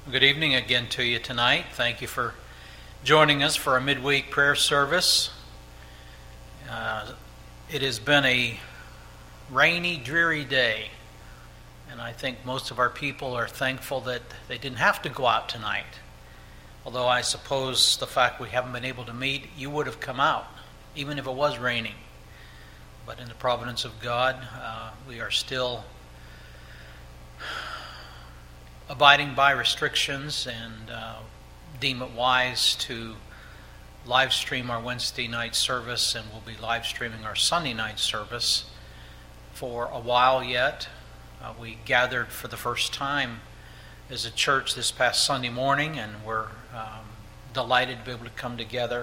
Good evening again to you tonight. Thank you for joining us for our midweek prayer service. It has been a rainy, dreary day, and I think most of our people are thankful that they didn't have to go out tonight. Although I suppose the fact we haven't been able to meet, you would have come out, even if it was raining. But in the providence of God, we are still abiding by restrictions and deem it wise to live stream our Wednesday night service, and we'll be live streaming our Sunday night service for a while yet. We gathered for the first time as a church this past Sunday morning, and we're delighted to be able to come together.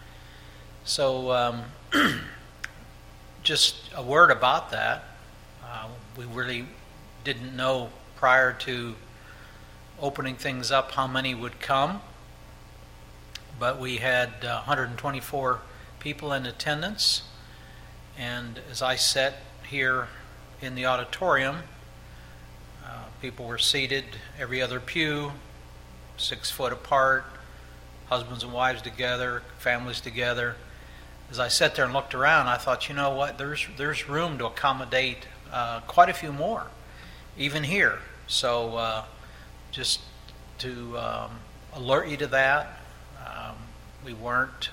So just a word about that. We really didn't know prior to opening things up how many would come, but we had 124 people in attendance, and as I sat here in the auditorium, people were seated every other pew, 6 foot apart, husbands and wives together, families together. As I sat there and looked around, I thought, you know what, there's room to accommodate quite a few more, even here. So just to alert you to that, we weren't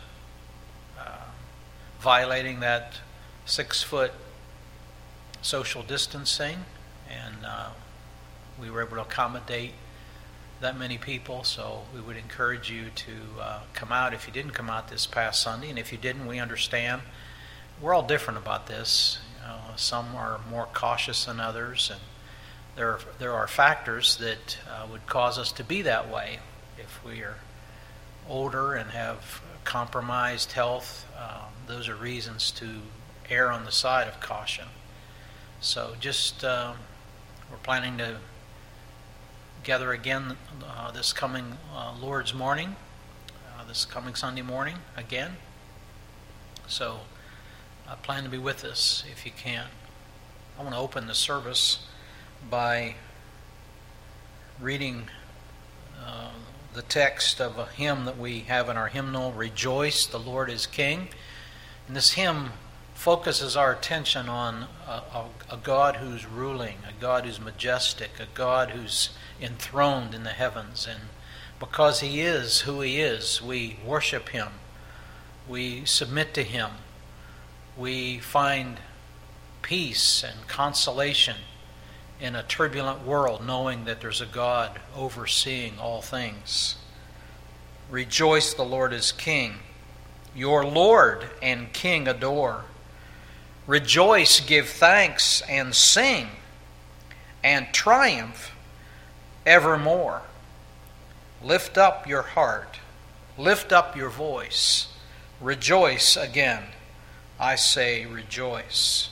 violating that 6 foot social distancing, and we were able to accommodate that many people. So we would encourage you to come out if you didn't come out this past Sunday, and if you didn't, we understand. We're all different about this. Some are more cautious than others, and there are factors that would cause us to be that way. If we are older and have compromised health, those are reasons to err on the side of caution. So just we're planning to gather again this coming Lord's morning, this coming Sunday morning again. So plan to be with us if you can. I want to open the service by reading the text of a hymn that we have in our hymnal, Rejoice, the Lord is King. And this hymn focuses our attention on a God who's ruling, a God who's majestic, a God who's enthroned in the heavens. And because He is who He is, we worship Him. We submit to Him. We find peace and consolation in a turbulent world, knowing that there's a God overseeing all things. Rejoice, the Lord is King. Your Lord and King adore. Rejoice, give thanks, and sing, and triumph evermore. Lift up your heart, lift up your voice. Rejoice again, I say rejoice.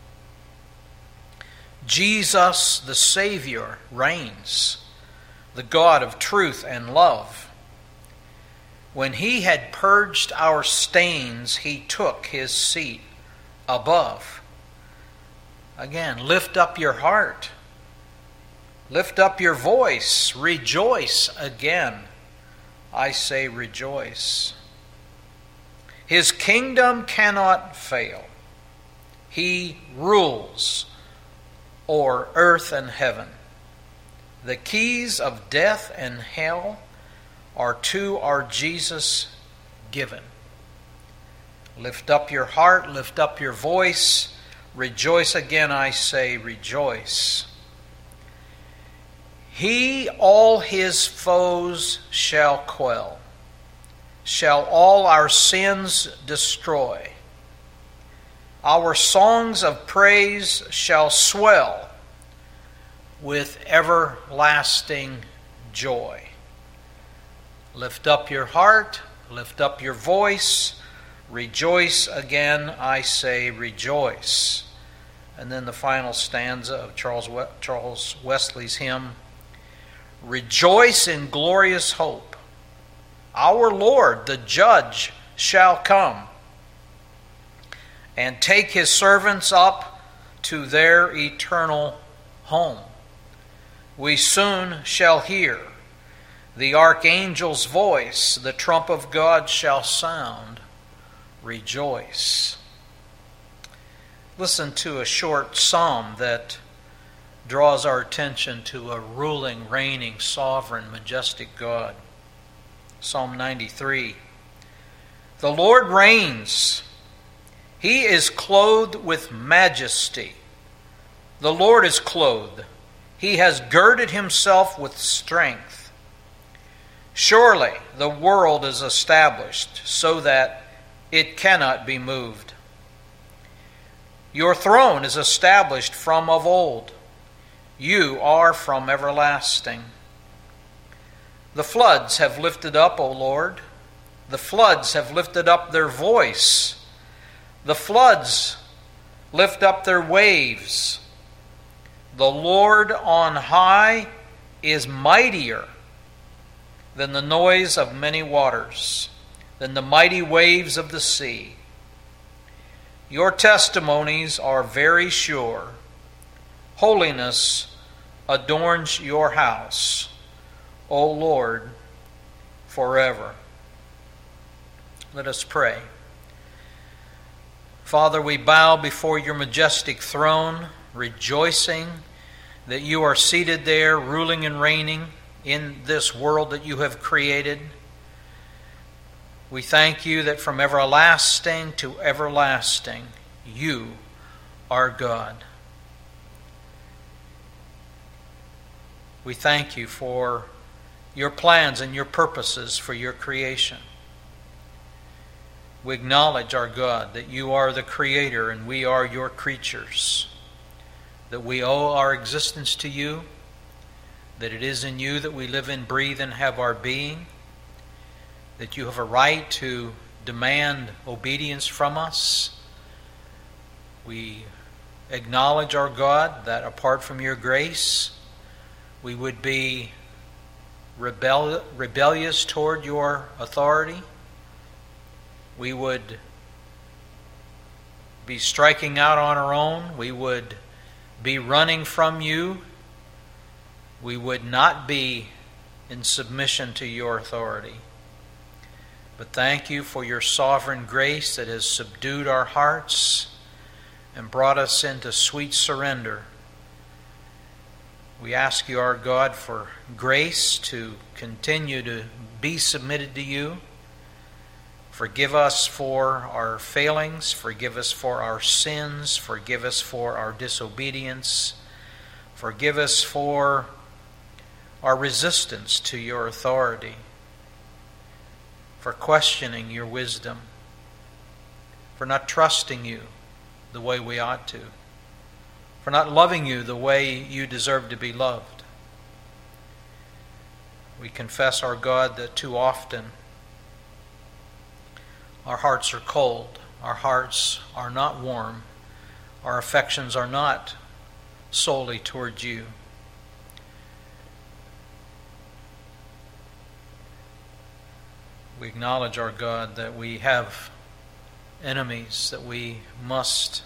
Jesus the Savior reigns, the God of truth and love. When He had purged our stains, He took His seat above. Again, lift up your heart, lift up your voice, rejoice again, I say rejoice. His kingdom cannot fail. He rules o'er earth and heaven. The keys of death and hell are to our Jesus given. Lift up your heart, lift up your voice, rejoice again, I say rejoice. He all His foes shall quell, shall all our sins destroy. Our songs of praise shall swell with everlasting joy. Lift up your heart, lift up your voice, rejoice again, I say rejoice. And then the final stanza of Charles Wesley's hymn, Rejoice in glorious hope. Our Lord, the Judge, shall come and take His servants up to their eternal home. We soon shall hear The archangel's voice, the trump of God shall sound. Rejoice. Listen to a short psalm that draws our attention to a ruling, reigning, sovereign, majestic God. Psalm 93. The Lord reigns. He is clothed with majesty. The Lord is clothed. He has girded himself with strength. Surely the world is established so that it cannot be moved. Your throne is established from of old. You are from everlasting. The floods have lifted up, O Lord. The floods have lifted up their voice. The floods lift up their waves. The Lord on high is mightier than the noise of many waters, than the mighty waves of the sea. Your testimonies are very sure. Holiness adorns your house, O Lord, forever. Let us pray. Father, we bow before your majestic throne, rejoicing that you are seated there, ruling and reigning in this world that you have created. We thank you that from everlasting to everlasting, you are God. We thank you for your plans and your purposes for your creation. We acknowledge, our God, that you are the Creator and we are your creatures, that we owe our existence to you, that it is in you that we live and breathe and have our being, that you have a right to demand obedience from us. We acknowledge, our God, that apart from your grace, we would be rebellious toward your authority. We would be striking out on our own. We would be running from you. We would not be in submission to your authority. But thank you for your sovereign grace that has subdued our hearts and brought us into sweet surrender. We ask you, our God, for grace to continue to be submitted to you. Forgive us for our failings. Forgive us for our sins. Forgive us for our disobedience. Forgive us for our resistance to your authority. For questioning your wisdom. For not trusting you the way we ought to. For not loving you the way you deserve to be loved. We confess, our God, that too often our hearts are cold, our hearts are not warm, our affections are not solely towards you. We acknowledge, our God, that we have enemies that we must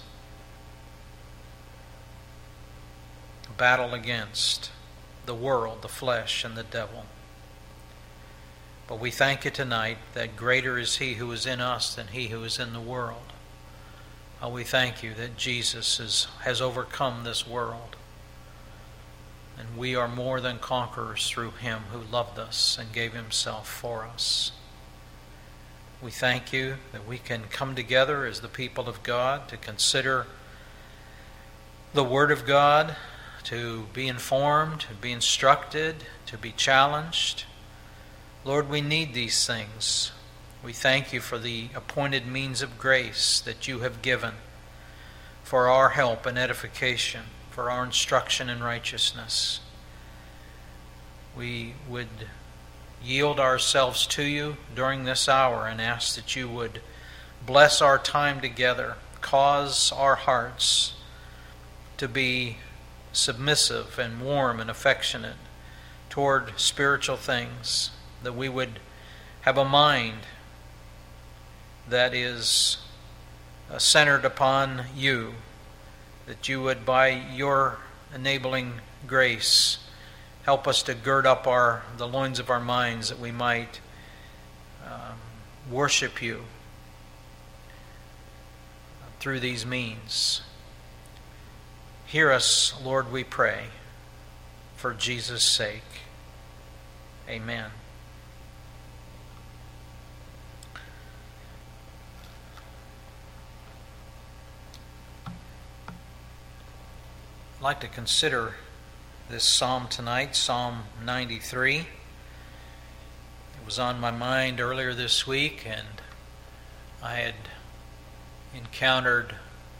battle against: the world, the flesh, and the devil. But we thank you tonight that greater is he who is in us than he who is in the world. We thank you that Jesus has overcome this world. And we are more than conquerors through him who loved us and gave himself for us. We thank you that we can come together as the people of God to consider the Word of God, to be informed, to be instructed, to be challenged. Lord, we need these things. We thank you for the appointed means of grace that you have given for our help and edification, for our instruction in righteousness. We would yield ourselves to you during this hour and ask that you would bless our time together, cause our hearts to be submissive and warm and affectionate toward spiritual things, that we would have a mind that is centered upon you, that you would, by your enabling grace, Help us to gird up the loins of our minds that we might worship you through these means. Hear us, Lord, we pray, for Jesus' sake. Amen. I'd like to consider this psalm tonight, Psalm 93. It was on my mind earlier this week, and I had encountered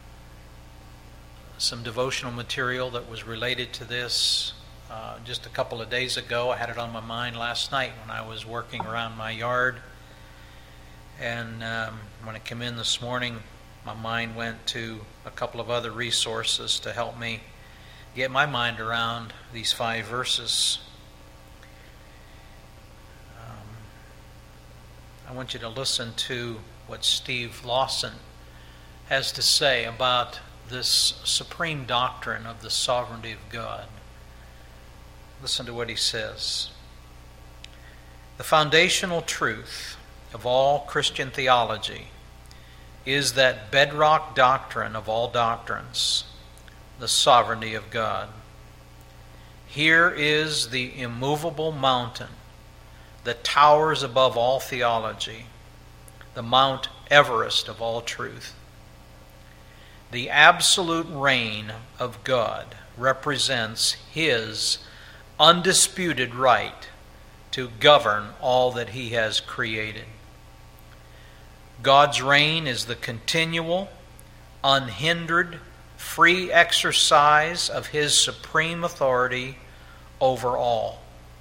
some devotional material that was related to this just a couple of days ago. I had it on my mind last night when I was working around my yard, and when I came in this morning, my mind went to a couple of other resources to help me get my mind around these 5 verses. I want you to listen to what Steve Lawson has to say about this supreme doctrine of the sovereignty of God. Listen to what he says. The foundational truth of all Christian theology is that bedrock doctrine of all doctrines, the sovereignty of God. Here is the immovable mountain that towers above all theology, the Mount Everest of all truth. The absolute reign of God represents His undisputed right to govern all that He has created. God's reign is the continual, unhindered, free exercise of His supreme authority over all.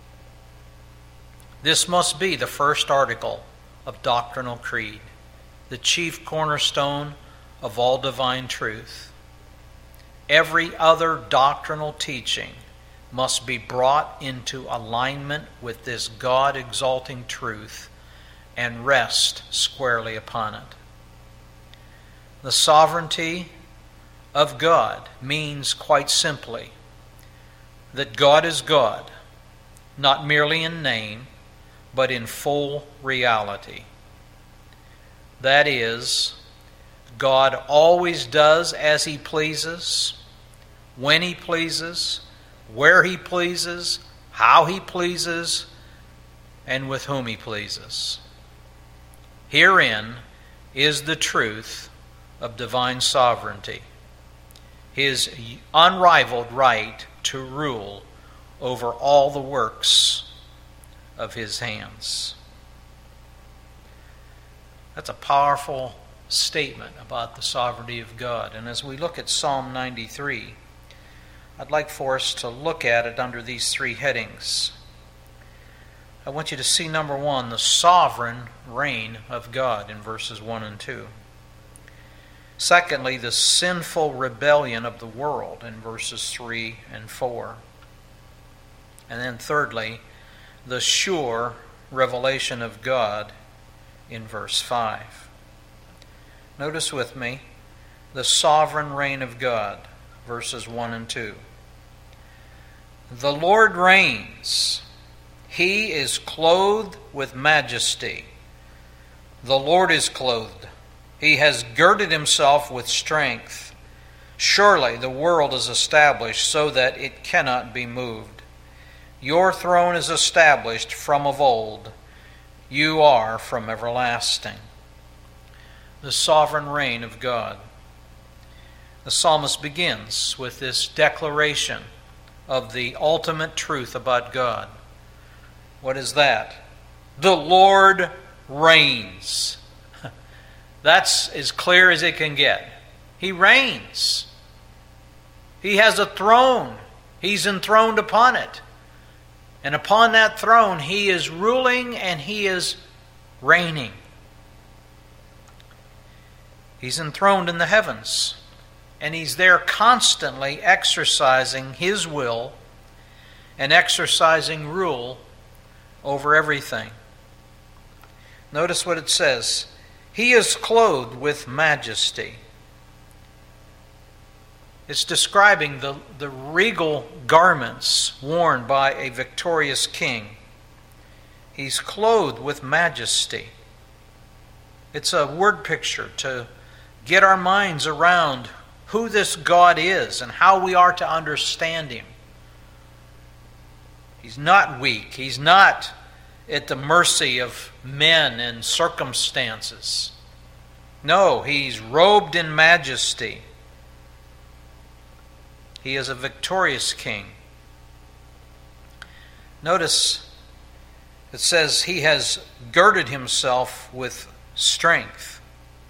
This must be the first article of doctrinal creed, the chief cornerstone of all divine truth. Every other doctrinal teaching must be brought into alignment with this God-exalting truth and rest squarely upon it. The sovereignty of God means quite simply that God is God, not merely in name, but in full reality. That is, God always does as He pleases, when He pleases, where He pleases, how He pleases, and with whom He pleases. Herein is the truth of divine sovereignty, His unrivaled right to rule over all the works of His hands. That's a powerful statement about the sovereignty of God. And as we look at Psalm 93, I'd like for us to look at it under these 3 headings. I want you to see, number 1, the sovereign reign of God in verses 1 and 2. Secondly, the sinful rebellion of the world in verses 3 and 4. And then thirdly, the sure revelation of God in verse 5. Notice with me the sovereign reign of God, verses 1 and 2. The Lord reigns. He is clothed with majesty. The Lord is clothed. He has girded Himself with strength. Surely the world is established so that it cannot be moved. Your throne is established from of old. You are from everlasting. The sovereign reign of God. The psalmist begins with this declaration of the ultimate truth about God. What is that? The Lord reigns. That's as clear as it can get. He reigns. He has a throne. He's enthroned upon it. And upon that throne, He is ruling and He is reigning. He's enthroned in the heavens. And He's there constantly exercising His will and exercising rule over everything. Notice what it says. He is clothed with majesty. It's describing the regal garments worn by a victorious king. He's clothed with majesty. It's a word picture to get our minds around who this God is and how we are to understand Him. He's not weak. He's not at the mercy of men and circumstances. No, He's robed in majesty. He is a victorious king. Notice it says He has girded Himself with strength.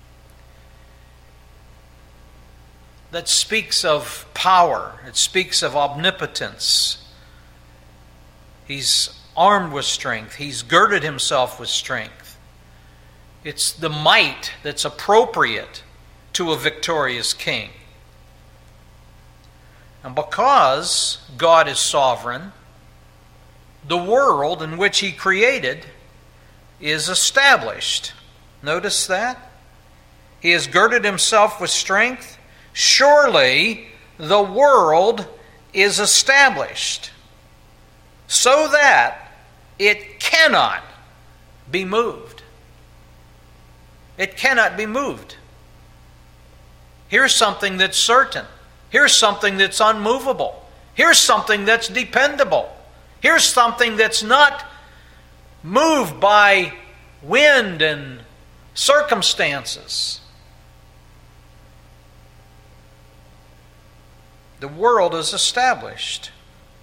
That speaks of power. It speaks of omnipotence. He's armed with strength. He's girded Himself with strength. It's the might that's appropriate to a victorious king. And because God is sovereign, the world in which He created is established. Notice that? He has girded Himself with strength. Surely the world is established so that it cannot be moved. It cannot be moved. Here's something that's certain. Here's something that's unmovable. Here's something that's dependable. Here's something that's not moved by wind and circumstances. The world is established.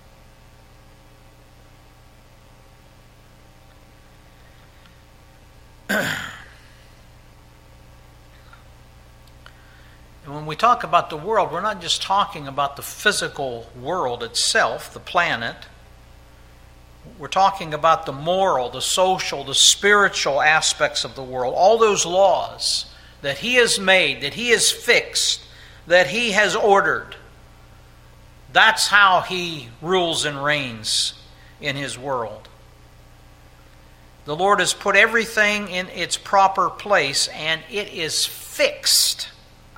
And when we talk about the world, we're not just talking about the physical world itself, the planet. We're talking about the moral, the social, the spiritual aspects of the world. All those laws that He has made, that He has fixed, that He has ordered. That's how He rules and reigns in His world. The Lord has put everything in its proper place, and it is fixed.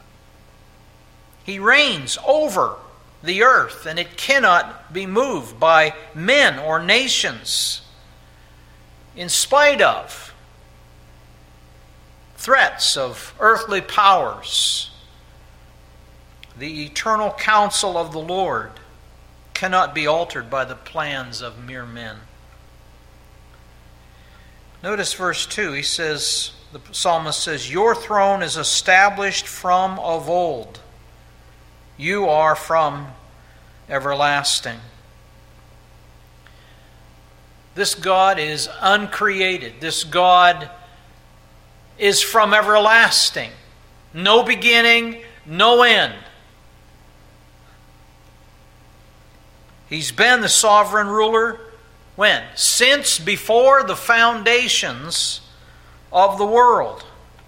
He reigns over the earth, and it cannot be moved by men or nations, in spite of threats of earthly powers. The eternal counsel of the Lord cannot be altered by the plans of mere men. Notice verse 2. He says, the psalmist says, "Your throne is established from of old. You are from everlasting." This God is uncreated. This God is from everlasting. No beginning, no end. He's been the sovereign ruler when? Since before the foundations of the world.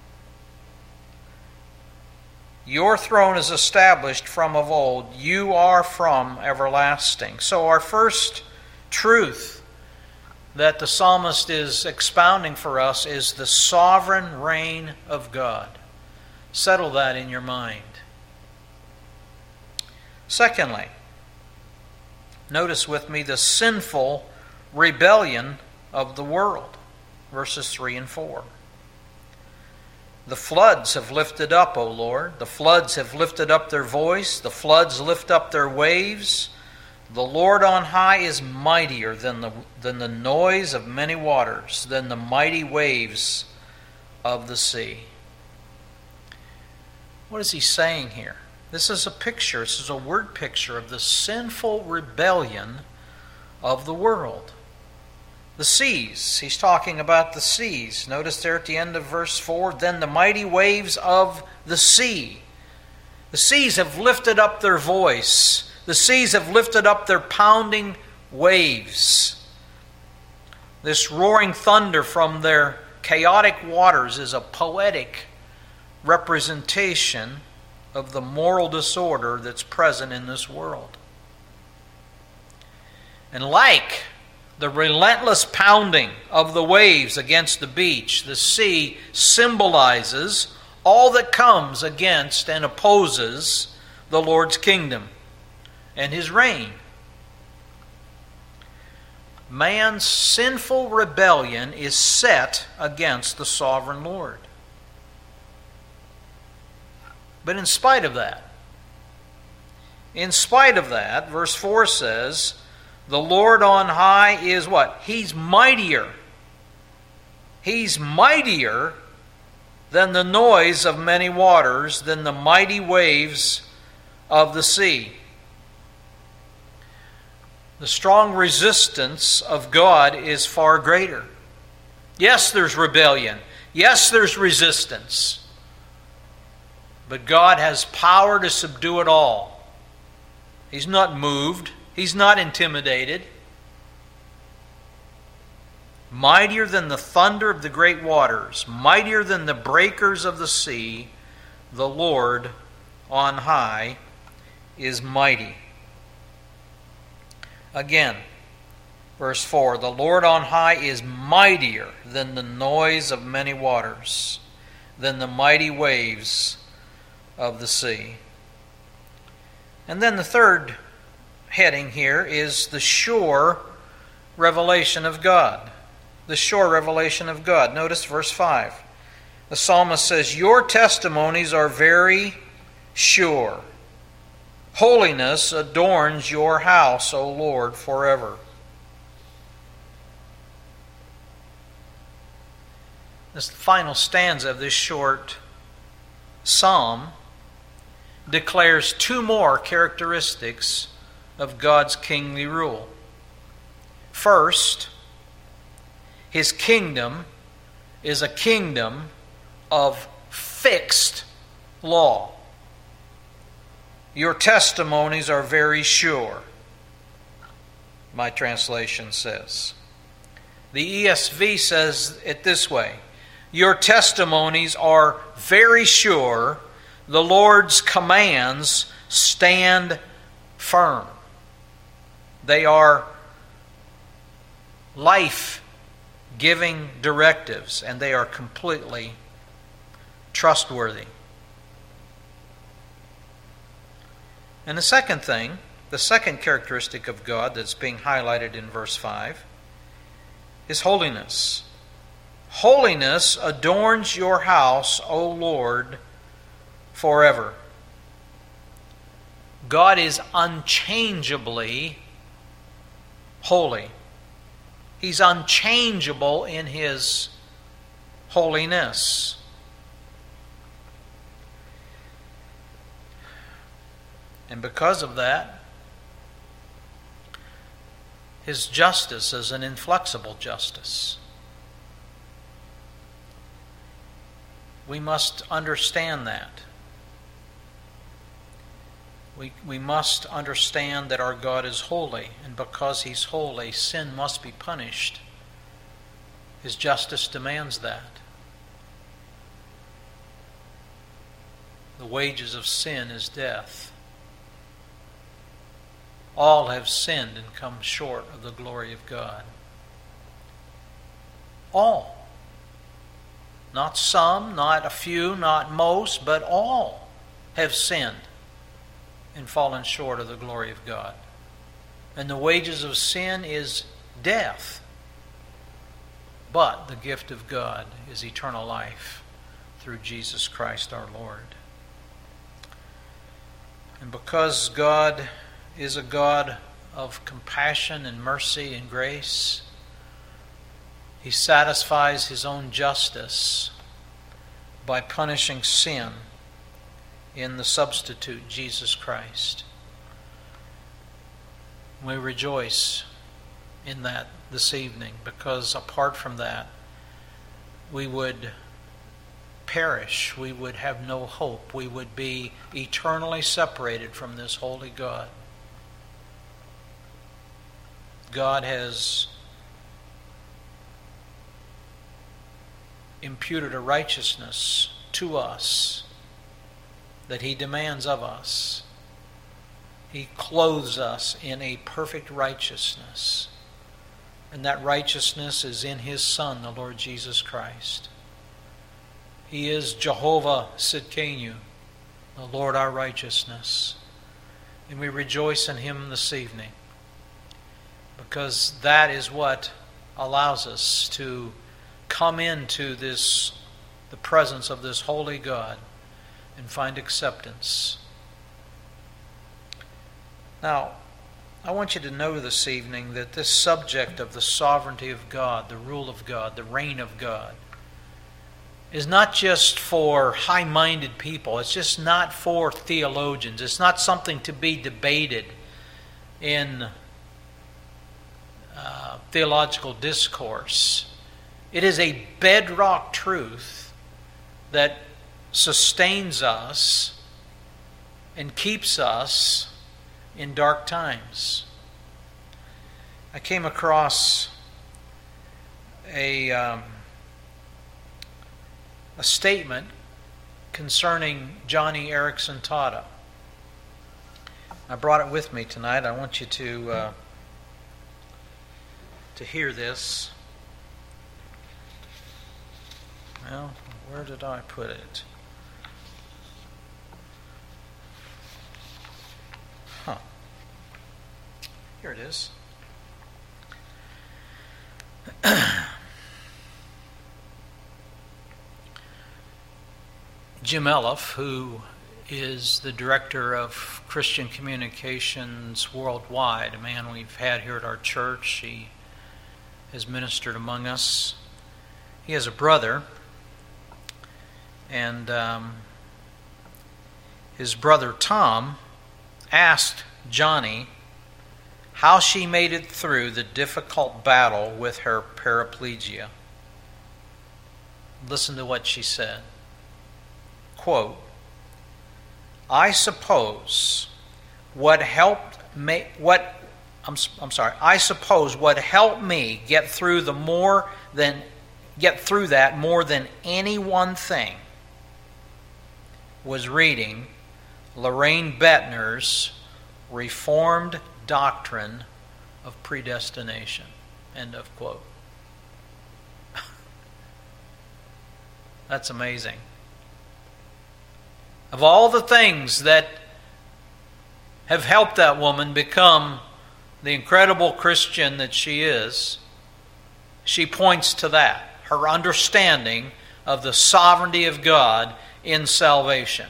Your throne is established from of old. You are from everlasting. So our first truth that the psalmist is expounding for us is the sovereign reign of God. Settle that in your mind. Secondly, notice with me the sinful rebellion of the world. Verses 3 and 4. The floods have lifted up, O Lord. The floods have lifted up their voice. The floods lift up their waves. The Lord on high is mightier than the noise of many waters, than the mighty waves of the sea. What is he saying here? This is a picture, this is a word picture of the sinful rebellion of the world. The seas, he's talking about the seas. Notice there at the end of verse 4, then the mighty waves of the sea. The seas have lifted up their voice. The seas have lifted up their pounding waves. This roaring thunder from their chaotic waters is a poetic representation of the moral disorder that's present in this world. And like the relentless pounding of the waves against the beach, the sea symbolizes all that comes against and opposes the Lord's kingdom and His reign. Man's sinful rebellion is set against the sovereign Lord. But in spite of that, verse 4 says, the Lord on high is what? He's mightier. He's mightier than the noise of many waters, than the mighty waves of the sea. The strong resistance of God is far greater. Yes, there's rebellion. Yes, there's resistance. But God has power to subdue it all. He's not moved. He's not intimidated. Mightier than the thunder of the great waters, mightier than the breakers of the sea, the Lord on high is mighty. Again, verse 4, the Lord on high is mightier than the noise of many waters, than the mighty waves of the sea. And then the third heading here is the sure revelation of God. The sure revelation of God. Notice verse 5. The psalmist says, your testimonies are very sure. Holiness adorns your house, O Lord, forever. This final stanza of this short psalm declares two more characteristics of God's kingly rule. First, His kingdom is a kingdom of fixed law. Your testimonies are very sure, my translation says. The ESV says it this way, your testimonies are very sure, the Lord's commands stand firm. They are life-giving directives, and they are completely trustworthy. And the second thing, the second characteristic of God that's being highlighted in verse 5 is holiness. Holiness adorns your house, O Lord, forever. God is unchangeably holy. He's unchangeable in His holiness. And because of that, His justice is an inflexible justice. We must understand that. We must understand that our God is holy, and because He's holy, sin must be punished. His justice demands that. The wages of sin is death. All have sinned and come short of the glory of God. All. Not some, not a few, not most, but all have sinned and fallen short of the glory of God. And the wages of sin is death. But the gift of God is eternal life through Jesus Christ our Lord. And because God is a God of compassion and mercy and grace, He satisfies His own justice by punishing sin in the substitute, Jesus Christ. We rejoice in that this evening, because apart from that, we would perish. We would have no hope. We would be eternally separated from this holy God. God has imputed a righteousness to us that He demands of us. He clothes us in a perfect righteousness. And that righteousness is in His Son, the Lord Jesus Christ. He is Jehovah Sidkenu, the Lord our righteousness. And we rejoice in Him this evening, because that is what allows us to come into the presence of this holy God and find acceptance. Now, I want you to know this evening that this subject of the sovereignty of God, the rule of God, the reign of God, is not just for high-minded people. It's just not for theologians. It's not something to be debated in theological discourse. It is a bedrock truth that sustains us and keeps us in dark times. I came across a statement concerning Johnny Erickson Tada. I brought it with me tonight. I want you to hear this. Well, where did I put it? Here it is. Jim Elliff, who is the director of Christian Communications Worldwide, a man we've had here at our church. He has ministered among us. He has a brother, and his brother Tom asked Johnny how she made it through the difficult battle with her paraplegia. Listen to what she said. Quote, I suppose what helped me get through that more than any one thing was reading Lorraine Bettner's Reformed Doctrine of Predestination. End of quote. That's amazing. Of all the things that have helped that woman become the incredible Christian that she is, she points to that, her understanding of the sovereignty of God in salvation.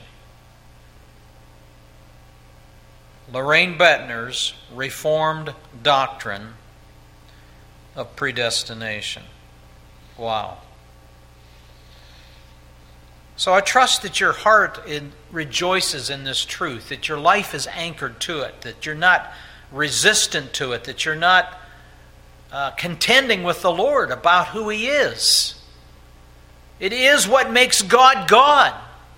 Lorraine Bettner's Reformed Doctrine of Predestination. Wow. So I trust that your heart rejoices in this truth, that your life is anchored to it, that you're not resistant to it, that you're not contending with the Lord about who He is. It is what makes God God.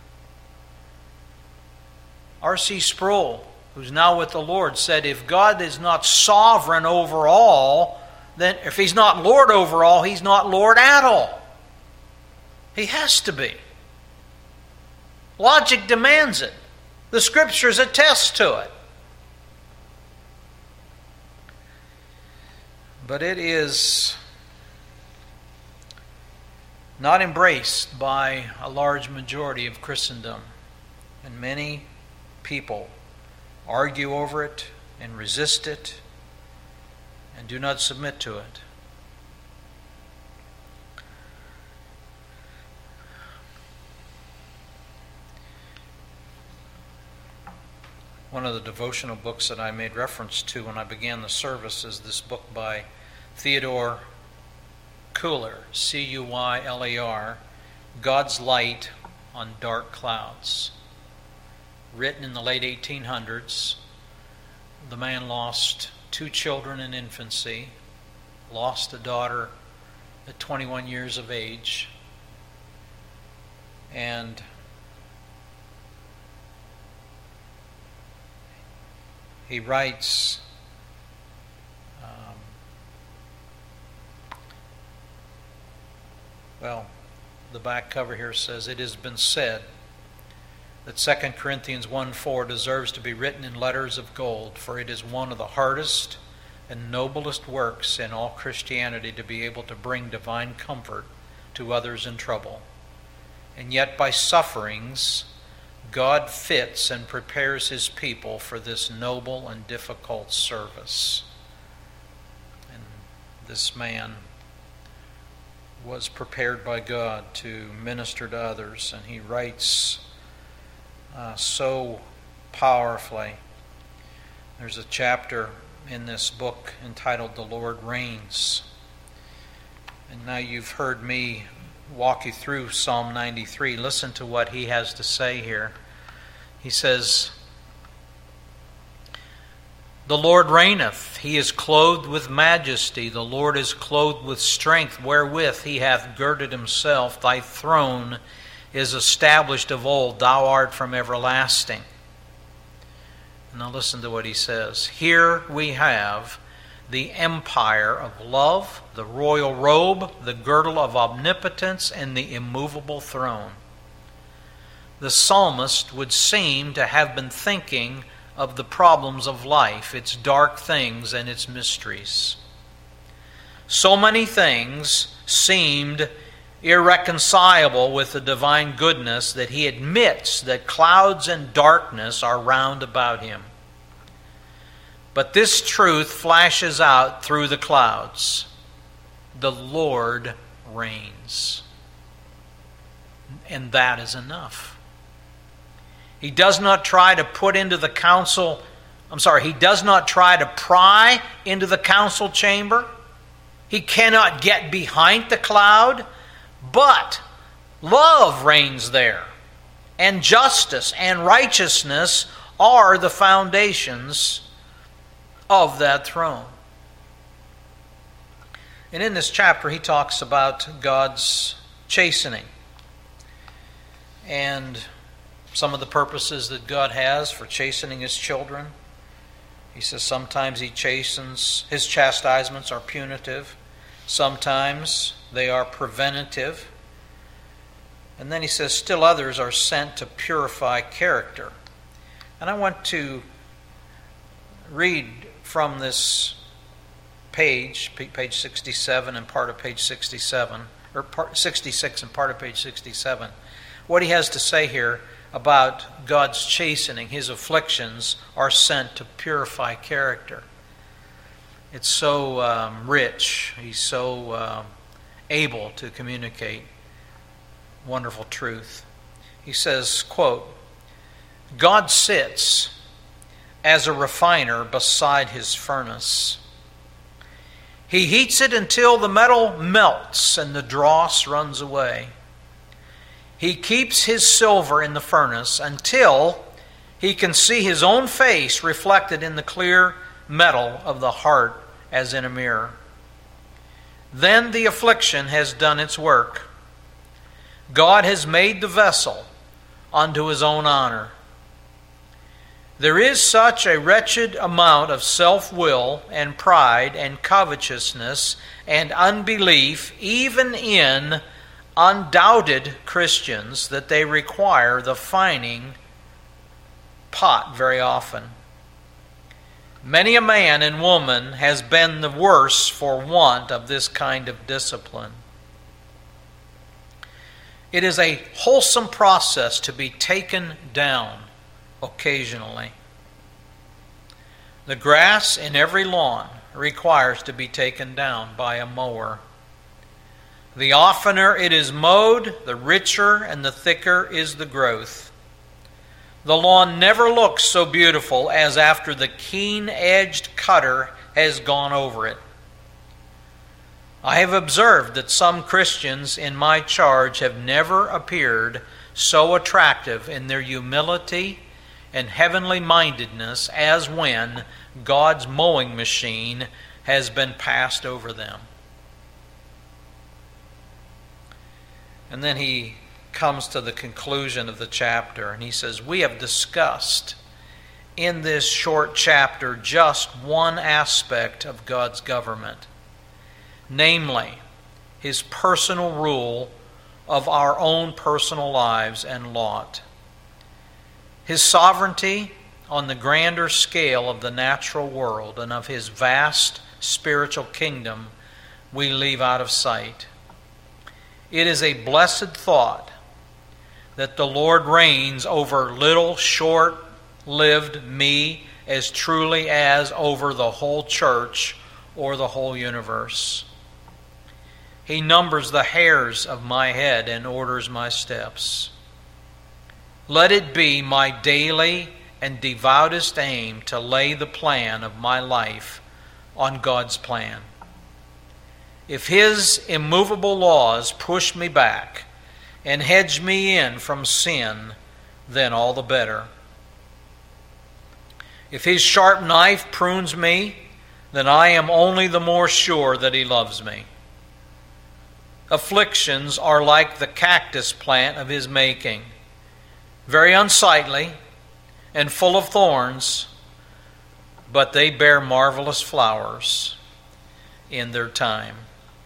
R.C. Sproul, who's now with the Lord, said if God is not sovereign over all, then if He's not Lord over all, He's not Lord at all. He has to be. Logic demands it. The Scriptures attest to it. But it is not embraced by a large majority of Christendom. And many people argue over it and resist it and do not submit to it. One of the devotional books that I made reference to when I began the service is this book by Theodore Cuyler, C-U-Y-L-E-R, God's Light on Dark Clouds. Written in the late 1800s. The man lost 2 children in infancy, lost a daughter at 21 years of age, and he writes, the back cover here says, it has been said that 2 Corinthians 1:4 deserves to be written in letters of gold, for it is one of the hardest and noblest works in all Christianity to be able to bring divine comfort to others in trouble. And yet by sufferings God fits and prepares his people for this noble and difficult service. And this man was prepared by God to minister to others, and he writes so powerfully. There's a chapter in this book entitled "The Lord Reigns." And now you've heard me walk you through Psalm 93. Listen to what he has to say here. He says, "The Lord reigneth, he is clothed with majesty. The Lord is clothed with strength, wherewith he hath girded himself. Thy throne is established of old, thou art from everlasting." Now listen to what he says. "Here we have the empire of love, the royal robe, the girdle of omnipotence, and the immovable throne." The psalmist would seem to have been thinking of the problems of life, its dark things and its mysteries. So many things seemed irreconcilable with the divine goodness that he admits that clouds and darkness are round about him. But this truth flashes out through the clouds. The Lord reigns. And that is enough. He does not try to he does not try to pry into the council chamber. He cannot get behind the cloud, but love reigns there. And justice and righteousness are the foundations of that throne. And in this chapter he talks about God's chastening and some of the purposes that God has for chastening his children. He says sometimes he chastens, his chastisements are punitive. Sometimes they are preventative. And then he says still others are sent to purify character. And I want to read from this page 67 and part of page 67, or part 66 and part of page 67, what he has to say here about God's chastening. His afflictions are sent to purify character. It's so rich. He's so able to communicate wonderful truth. He says, quote, "God sits as a refiner beside his furnace. He heats it until the metal melts and the dross runs away. He keeps his silver in the furnace until he can see his own face reflected in the clear metal of the heart as in a mirror. Then the affliction has done its work. God has made the vessel unto his own honor. There is such a wretched amount of self-will and pride and covetousness and unbelief, even in undoubted Christians, that they require the fining pot very often. Many a man and woman has been the worse for want of this kind of discipline. It is a wholesome process to be taken down occasionally. The grass in every lawn requires to be taken down by a mower. The oftener it is mowed, the richer and the thicker is the growth. The lawn never looks so beautiful as after the keen-edged cutter has gone over it. I have observed that some Christians in my charge have never appeared so attractive in their humility and heavenly mindedness as when God's mowing machine has been passed over them. And then he comes to the conclusion of the chapter and he says, we have discussed in this short chapter just one aspect of God's government, namely his personal rule of our own personal lives and lot. His sovereignty on the grander scale of the natural world and of his vast spiritual kingdom we leave out of sight. It is a blessed thought that the Lord reigns over little short-lived me as truly as over the whole church or the whole universe. He numbers the hairs of my head and orders my steps. Let it be my daily and devoutest aim to lay the plan of my life on God's plan. If His immovable laws push me back and hedge me in from sin, then all the better. If His sharp knife prunes me, then I am only the more sure that He loves me. Afflictions are like the cactus plant of His making, very unsightly and full of thorns, but they bear marvelous flowers in their time.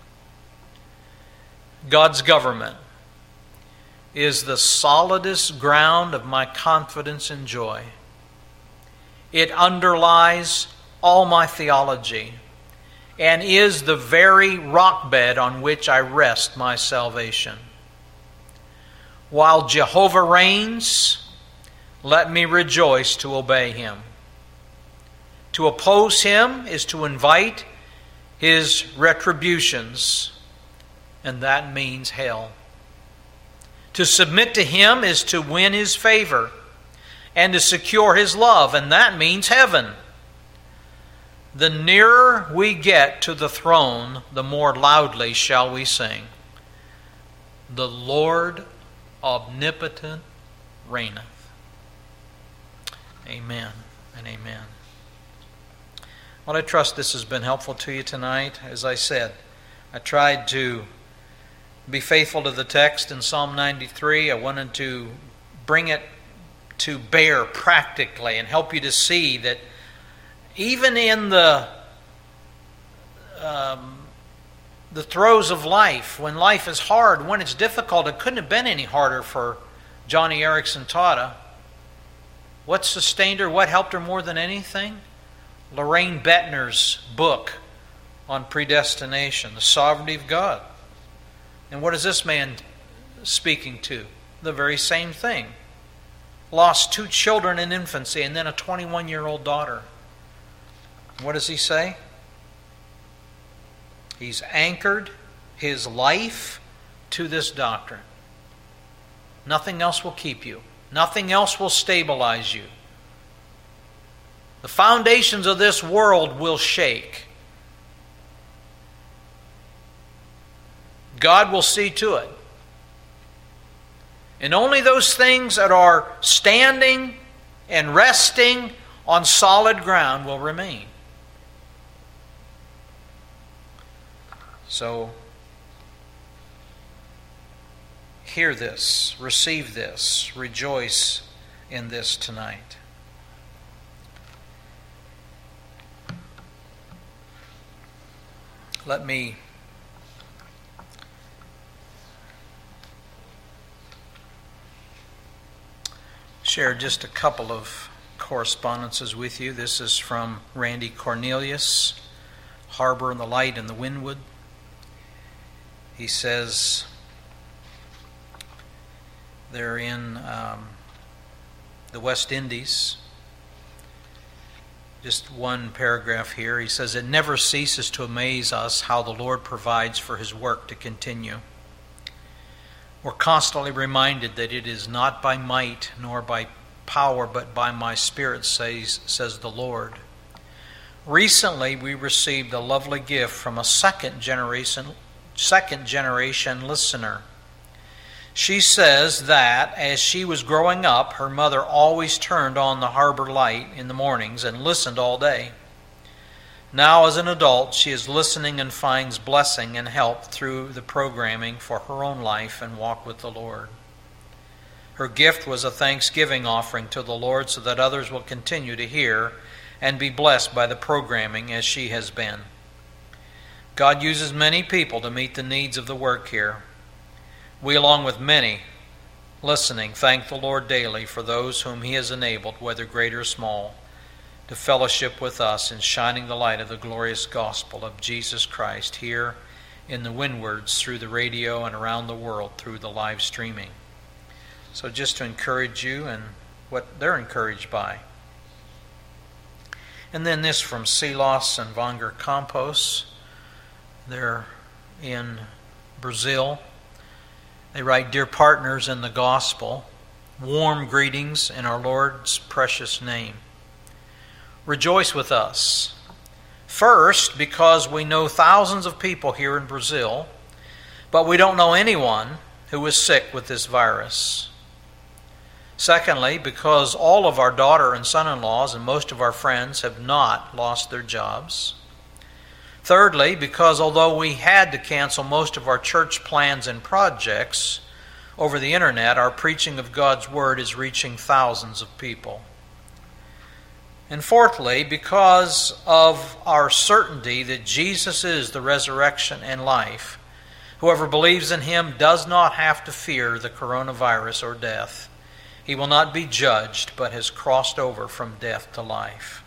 God's government is the solidest ground of my confidence and joy. It underlies all my theology and is the very rock bed on which I rest my salvation. While Jehovah reigns, let me rejoice to obey Him. To oppose Him is to invite His retributions, and that means hell. To submit to Him is to win His favor and to secure His love, and that means heaven. The nearer we get to the throne, the more loudly shall we sing, "The Lord omnipotent reigneth." Amen and amen. Well, I trust this has been helpful to you tonight. As I said, I tried to be faithful to the text in Psalm 93. I wanted to bring it to bear practically and help you to see that even in the throes of life, when life is hard, when it's difficult, it couldn't have been any harder for Johnny Erickson Tata. What sustained her? What helped her more than anything? Lorraine Bettner's book on predestination, the sovereignty of God. And what is this man speaking to? The very same thing. Lost 2 children in infancy and then a 21-year-old daughter. What does he say? He's anchored his life to this doctrine. Nothing else will keep you. Nothing else will stabilize you. The foundations of this world will shake. God will see to it. And only those things that are standing and resting on solid ground will remain. So, hear this, receive this, rejoice in this tonight. Let me share just a couple of correspondences with you. This is from Randy Cornelius, Harbor and the Light and the Windward. He says they're in the West Indies. Just one paragraph here. He says, "It never ceases to amaze us how the Lord provides for His work to continue. We're constantly reminded that it is not by might nor by power, but by my Spirit, says the Lord." Recently, we received a lovely gift from a second generation listener. She says that as she was growing up, her mother always turned on the Harbor Light in the mornings and listened all day. Now, as an adult, she is listening and finds blessing and help through the programming for her own life and walk with the Lord. Her gift was a thanksgiving offering to the Lord so that others will continue to hear and be blessed by the programming as she has been. God uses many people to meet the needs of the work here. We, along with many listening, thank the Lord daily for those whom He has enabled, whether great or small, to fellowship with us in shining the light of the glorious gospel of Jesus Christ here in the Windwards, through the radio, and around the world through the live streaming. So just to encourage you and what they're encouraged by. And then this from Silas and Vanger Campos. They're in Brazil. They write, "Dear partners in the gospel, warm greetings in our Lord's precious name. Rejoice with us. First, because we know thousands of people here in Brazil, but we don't know anyone who is sick with this virus. Secondly, because all of our daughter and son-in-laws and most of our friends have not lost their jobs. Thirdly, because although we had to cancel most of our church plans and projects over the internet, our preaching of God's Word is reaching thousands of people. And fourthly, because of our certainty that Jesus is the resurrection and life, whoever believes in Him does not have to fear the coronavirus or death. He will not be judged, but has crossed over from death to life."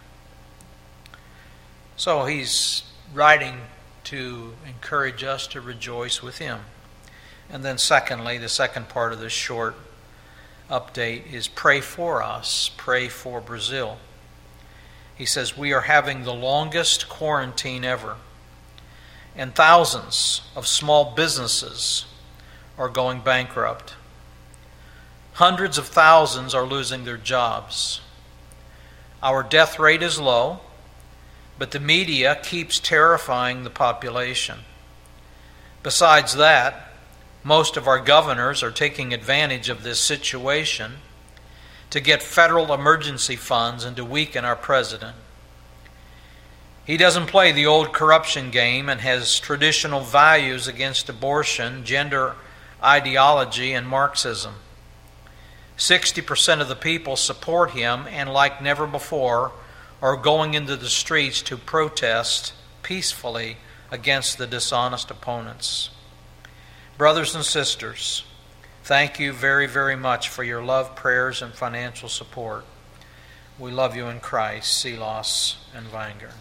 So he's writing to encourage us to rejoice with him. And then secondly, the second part of this short update is pray for us, pray for Brazil. He says, "We are having the longest quarantine ever, and thousands of small businesses are going bankrupt. Hundreds of thousands are losing their jobs. Our death rate is low, but the media keeps terrifying the population. Besides that, most of our governors are taking advantage of this situation to get federal emergency funds and to weaken our president. He doesn't play the old corruption game and has traditional values against abortion, gender ideology, and Marxism. 60% of the people support him and, like never before, are going into the streets to protest peacefully against the dishonest opponents. Brothers and sisters, thank you very, very much for your love, prayers, and financial support. We love you in Christ." Silas and Vanger.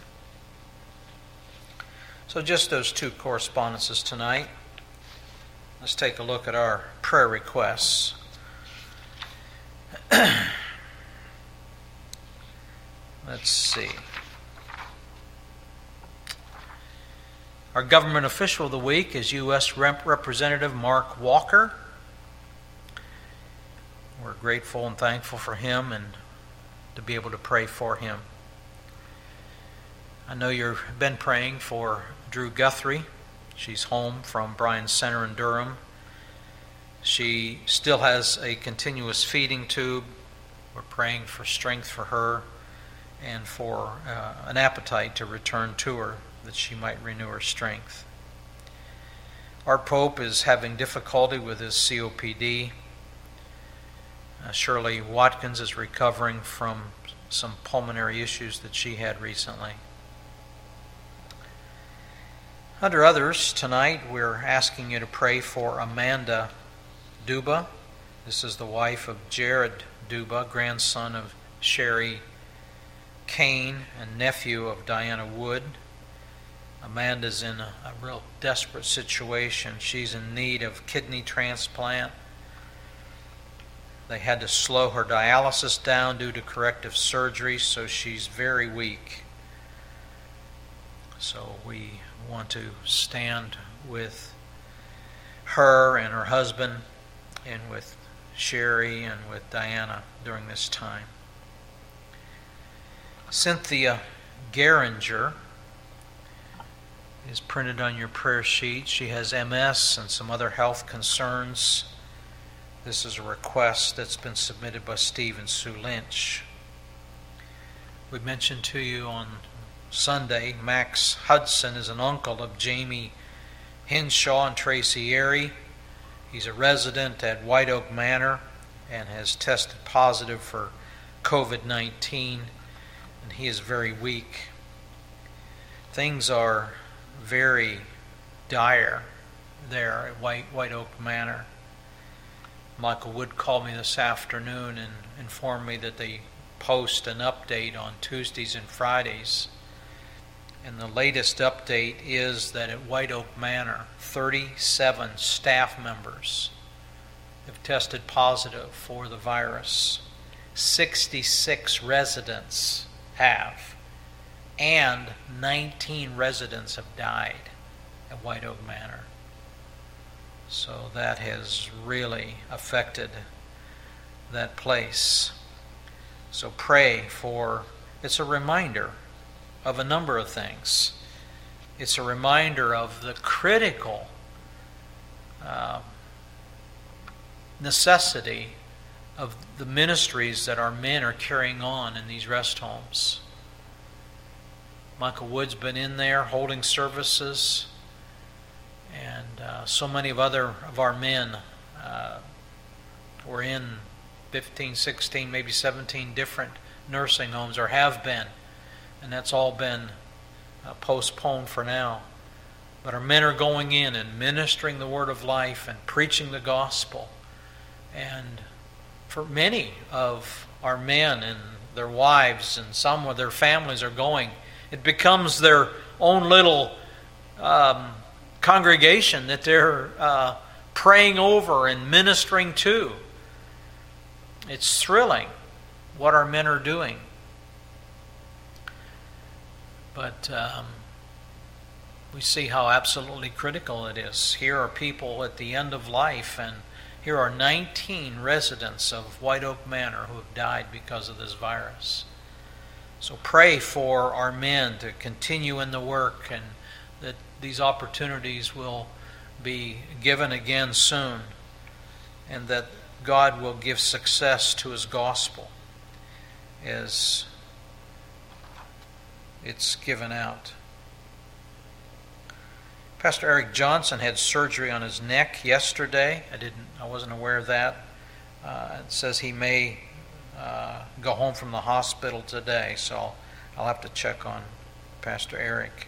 So just those two correspondences tonight. Let's take a look at our prayer requests. Let's see. Our government official of the week is U.S. Representative Mark Walker. We're grateful and thankful for him and to be able to pray for him. I know you've been praying for Drew Guthrie. She's home from Bryan Center in Durham. She still has a continuous feeding tube. We're praying for strength for her and for an appetite to return to her, that she might renew her strength. Our Pope is having difficulty with his COPD. Shirley Watkins is recovering from some pulmonary issues that she had recently. Under others, tonight we're asking you to pray for Amanda Duba. This is the wife of Jared Duba, grandson of Sherry Kane and nephew of Diana Wood. Amanda's in a real desperate situation. She's in need of kidney transplant. They had to slow her dialysis down due to corrective surgery, so she's very weak. So we want to stand with her and her husband and with Sherry and with Diana during this time. Cynthia Geringer is printed on your prayer sheet. She has MS and some other health concerns. This is a request that's been submitted by Steve and Sue Lynch. We mentioned to you on Sunday, Max Hudson is an uncle of Jamie Henshaw and Tracy Airy. He's a resident at White Oak Manor and has tested positive for COVID-19, and he is very weak. Things are very dire there at White Oak Manor. Michael Wood called me this afternoon and informed me that they post an update on Tuesdays and Fridays. And the latest update is that at White Oak Manor, 37 staff members have tested positive for the virus. 66 residents have, and 19 residents have died at White Oak Manor. So that has really affected that place. So pray for, it's a reminder of a number of things. It's a reminder of the critical necessity of the ministries that our men are carrying on in these rest homes. Michael Wood's been in there holding services, and so many of our men were in 15, 16, maybe 17 different nursing homes, or have been, and that's all been postponed for now. But our men are going in and ministering the word of life and preaching the gospel. And for many of our men and their wives and some of their families are going, it becomes their own little congregation that they're praying over and ministering to. It's thrilling what our men are doing. But we see how absolutely critical it is. Here are people at the end of life, and here are 19 residents of White Oak Manor who have died because of this virus. So pray for our men to continue in the work, and that these opportunities will be given again soon, and that God will give success to His gospel as it's given out. Pastor Eric Johnson had surgery on his neck yesterday. I wasn't aware of that. It says he may go home from the hospital today, so I'll have to check on Pastor Eric.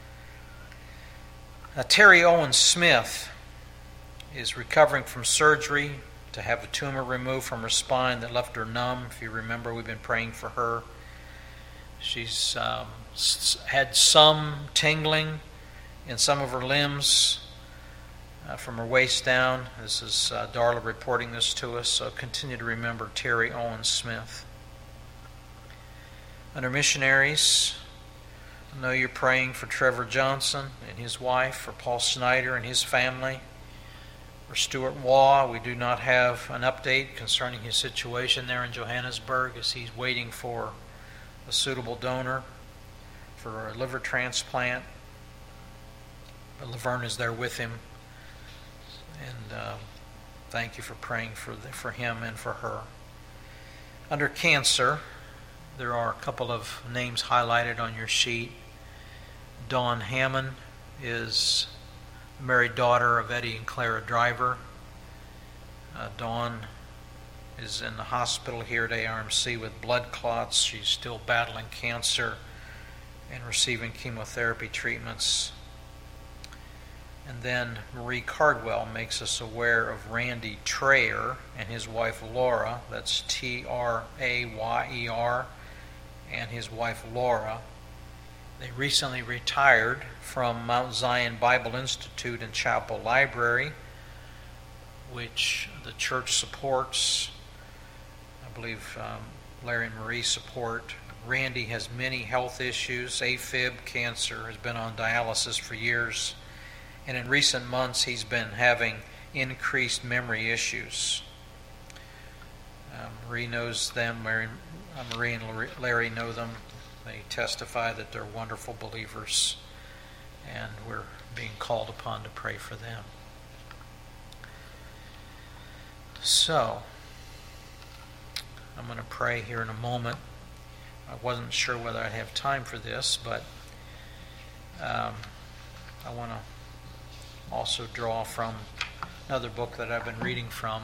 Terry Owen Smith is recovering from surgery to have a tumor removed from her spine that left her numb. If you remember, we've been praying for her. She's had some tingling in some of her limbs from her waist down. This is Darla reporting this to us, so continue to remember Terry Owen Smith. Under missionaries, I know you're praying for Trevor Johnson and his wife, for Paul Snyder and his family, for Stuart Waugh. We do not have an update concerning his situation there in Johannesburg, as he's waiting for a suitable donor for a liver transplant. But Laverne is there with him, and thank you for praying for him and for her. Under cancer, there are a couple of names highlighted on your sheet. Dawn Hammond is the married daughter of Eddie and Clara Driver. Dawn is in the hospital here at ARMC with blood clots. She's still battling cancer and receiving chemotherapy treatments. And then Marie Cardwell makes us aware of Randy Trayer and his wife Laura. That's Trayer, and his wife Laura. They recently retired from Mount Zion Bible Institute and Chapel Library, which the church supports. I believe Larry and Marie support. Randy has many health issues. AFib, cancer, has been on dialysis for years. And in recent months, he's been having increased memory issues. Marie knows them. Marie and Larry know them. They testify that they're wonderful believers, and we're being called upon to pray for them. So, I'm going to pray here in a moment. I wasn't sure whether I'd have time for this, but I want to also draw from another book that I've been reading from.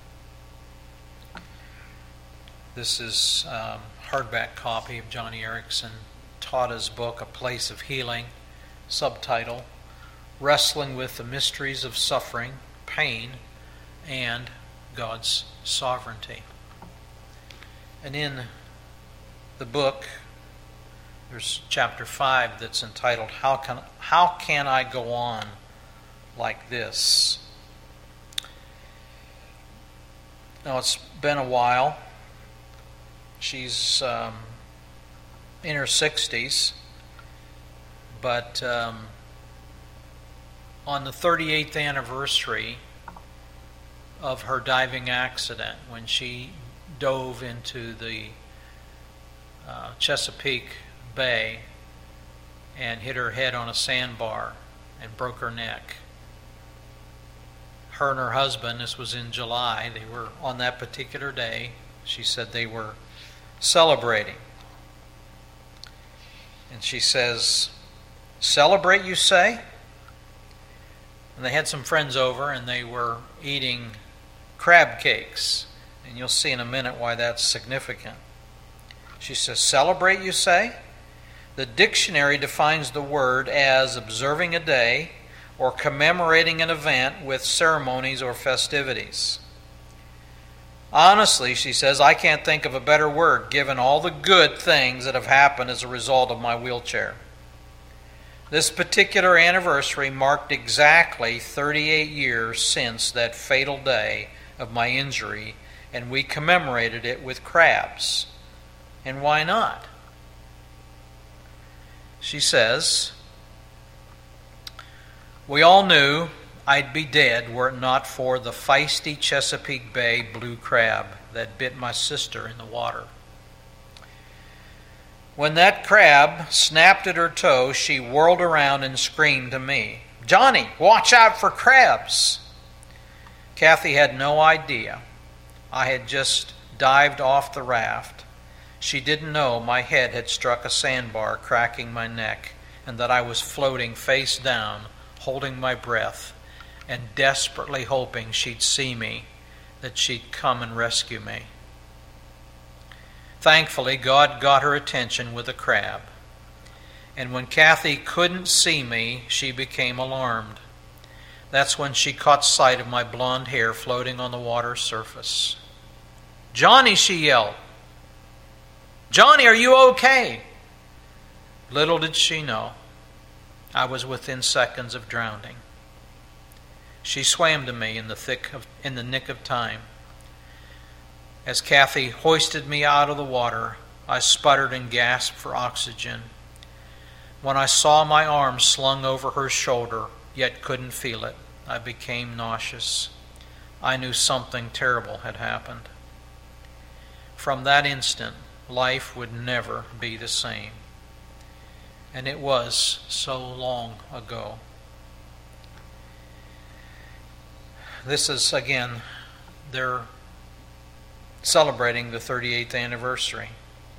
This is a hardback copy of Johnny Erickson Tada's book, A Place of Healing, subtitle, Wrestling with the Mysteries of Suffering, Pain, and God's Sovereignty. And in the book, there's chapter 5 that's entitled, How Can I Go On Like This? Now, it's been a while. She's in her 60s, but on the 38th anniversary of her diving accident, when she dove into the Chesapeake Bay and hit her head on a sandbar and broke her neck. Her and her husband, this was in July, they were on that particular day, she said they were celebrating. And she says, "Celebrate, you say?" And they had some friends over and they were eating crab cakes. And you'll see in a minute why that's significant. She says, "Celebrate, you say?" The dictionary defines the word as observing a day or commemorating an event with ceremonies or festivities. Honestly, she says, I can't think of a better word given all the good things that have happened as a result of my wheelchair. This particular anniversary marked exactly 38 years since that fatal day of my injury, and we commemorated it with crabs. And why not? She says, "We all knew I'd be dead were it not for the feisty Chesapeake Bay blue crab that bit my sister in the water. When that crab snapped at her toe, she whirled around and screamed to me, 'Johnny, watch out for crabs!' Kathy had no idea. I had just dived off the raft. She didn't know my head had struck a sandbar, cracking my neck, and that I was floating face down, holding my breath, and desperately hoping she'd see me, that she'd come and rescue me. Thankfully, God got her attention with a crab. And when Kathy couldn't see me, she became alarmed. That's when she caught sight of my blonde hair floating on the water's surface. 'Johnny,' she yelled. 'Johnny, are you okay?' Little did she know, I was within seconds of drowning. She swam to me in the nick of time. As Kathy hoisted me out of the water, I sputtered and gasped for oxygen. When I saw my arm slung over her shoulder, yet couldn't feel it, I became nauseous. I knew something terrible had happened. From that instant, life would never be the same. And it was so long ago. This is, again, they're celebrating the 38th anniversary.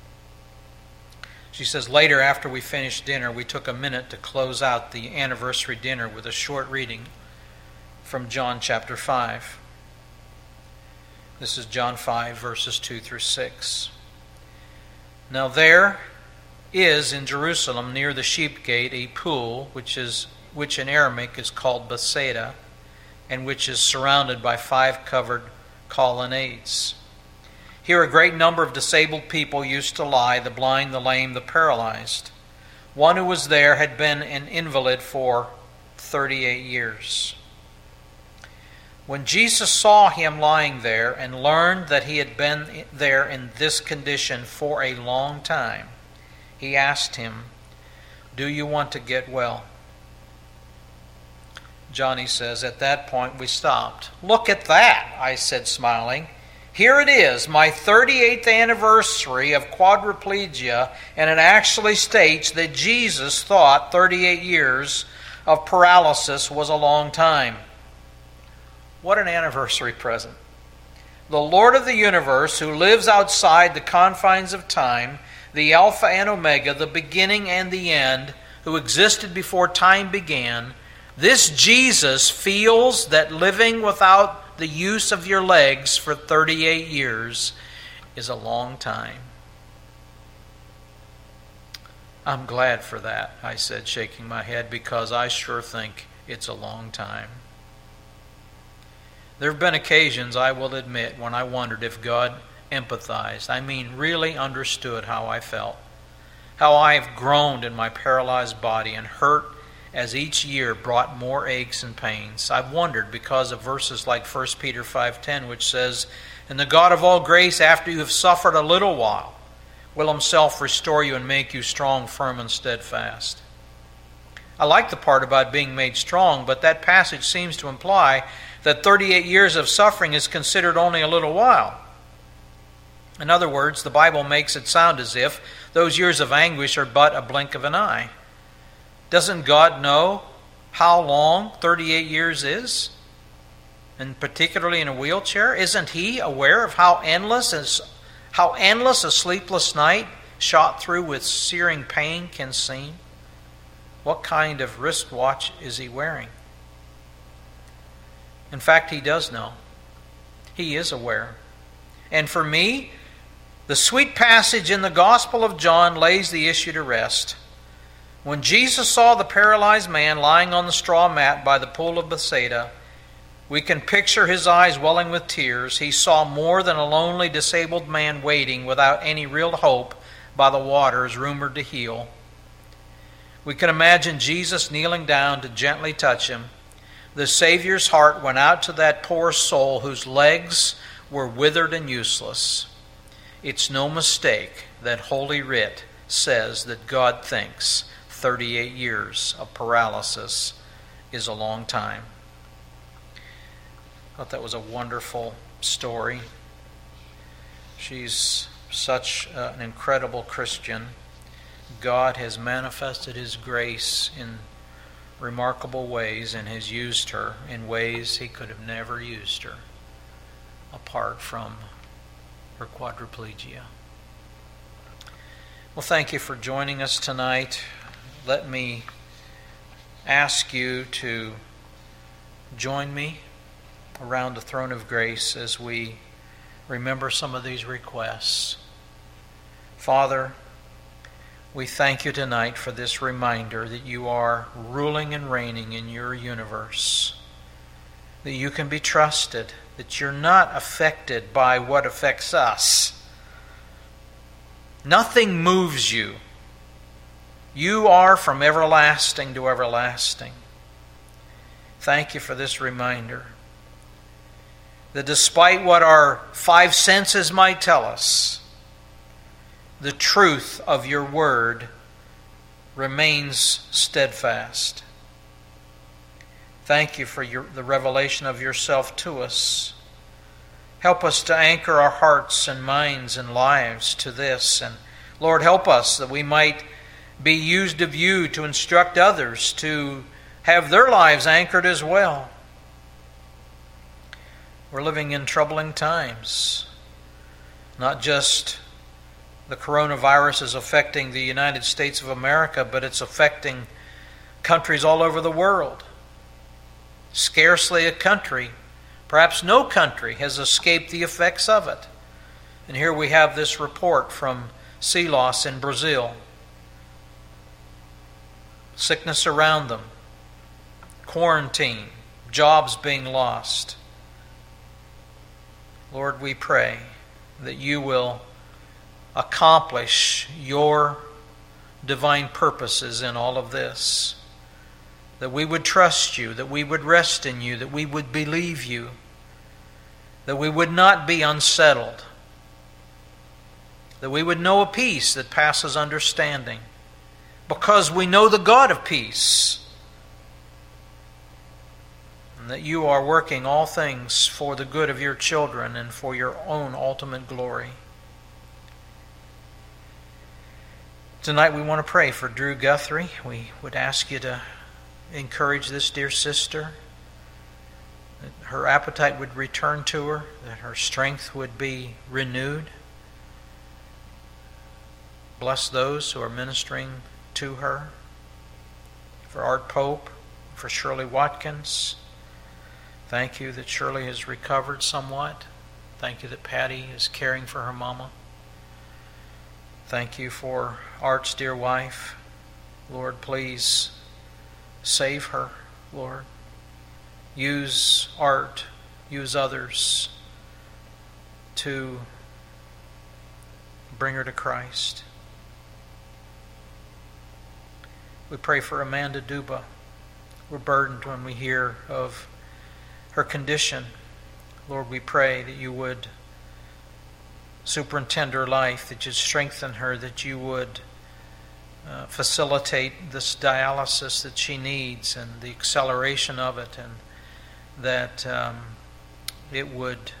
She says, later, after we finished dinner, we took a minute to close out the anniversary dinner with a short reading from John chapter 5. This is John 5, verses 2 through 6. Now there is in Jerusalem near the sheep gate a pool, which in Aramaic is called Bethsaida, and which is surrounded by 5 covered colonnades. Here a great number of disabled people used to lie, the blind, the lame, the paralyzed. One who was there had been an invalid for 38 years. When Jesus saw him lying there and learned that he had been there in this condition for a long time, he asked him, "Do you want to get well?" Johnny says, at that point we stopped. "Look at that," I said, smiling. "Here it is, my 38th anniversary of quadriplegia, and it actually states that Jesus thought 38 years of paralysis was a long time." What an anniversary present. The Lord of the universe, who lives outside the confines of time, the Alpha and Omega, the beginning and the end, who existed before time began, this Jesus feels that living without the use of your legs for 38 years is a long time. "I'm glad for that," I said, shaking my head, "because I sure think it's a long time." There have been occasions, I will admit, when I wondered if God empathized, really understood how I felt, how I have groaned in my paralyzed body and hurt as each year brought more aches and pains. I've wondered because of verses like 1 Peter 5:10, which says, "And the God of all grace, after you have suffered a little while, will himself restore you and make you strong, firm, and steadfast." I like the part about being made strong, but that passage seems to imply that 38 years of suffering is considered only a little while. In other words, the Bible makes it sound as if those years of anguish are but a blink of an eye. Doesn't God know how long 38 years is? And particularly in a wheelchair? Isn't He aware of how endless a sleepless night shot through with searing pain can seem? What kind of wristwatch is He wearing? In fact, He does know. He is aware. And for me, the sweet passage in the Gospel of John lays the issue to rest. When Jesus saw the paralyzed man lying on the straw mat by the pool of Bethsaida, we can picture His eyes welling with tears. He saw more than a lonely, disabled man waiting without any real hope by the waters rumored to heal. We can imagine Jesus kneeling down to gently touch him. The Savior's heart went out to that poor soul whose legs were withered and useless. It's no mistake that Holy Writ says that God thinks 38 years of paralysis is a long time. I thought that was a wonderful story. She's such an incredible Christian. God has manifested His grace in remarkable ways and has used her in ways He could have never used her apart from her quadriplegia. Well, thank you for joining us tonight. Let me ask you to join me around the throne of grace as we remember some of these requests. Father, we thank You tonight for this reminder that You are ruling and reigning in Your universe, that You can be trusted, that You're not affected by what affects us. Nothing moves You. You are from everlasting to everlasting. Thank You for this reminder, that despite what our five senses might tell us, the truth of Your word remains steadfast. Thank You for the revelation of Yourself to us. Help us to anchor our hearts and minds and lives to this. And Lord, help us that we might be used of You to instruct others to have their lives anchored as well. We're living in troubling times. Not just the coronavirus is affecting the United States of America, but it's affecting countries all over the world. Scarcely a country, perhaps no country, has escaped the effects of it. And here we have this report from Silos in Brazil. Sickness around them, quarantine, jobs being lost. Lord, we pray that You will accomplish Your divine purposes in all of this. That we would trust You, that we would rest in You, that we would believe You, that we would not be unsettled, that we would know a peace that passes understanding, because we know the God of peace, and that You are working all things for the good of Your children and for Your own ultimate glory. Tonight we want to pray for Drew Guthrie. We would ask You to encourage this dear sister, that her appetite would return to her, that her strength would be renewed. Bless those who are ministering to her. For Art Pope, for Shirley Watkins. Thank You that Shirley has recovered somewhat. Thank You that Patty is caring for her mama. Thank You for Art's dear wife. Lord, please save her, Lord. Use Art, use others to bring her to Christ. We pray for Amanda Duba. we're burdened when we hear of her condition. Lord, we pray that you would superintend her life, that you'd strengthen her, that you would facilitate this dialysis that she needs and the acceleration of it, and that it would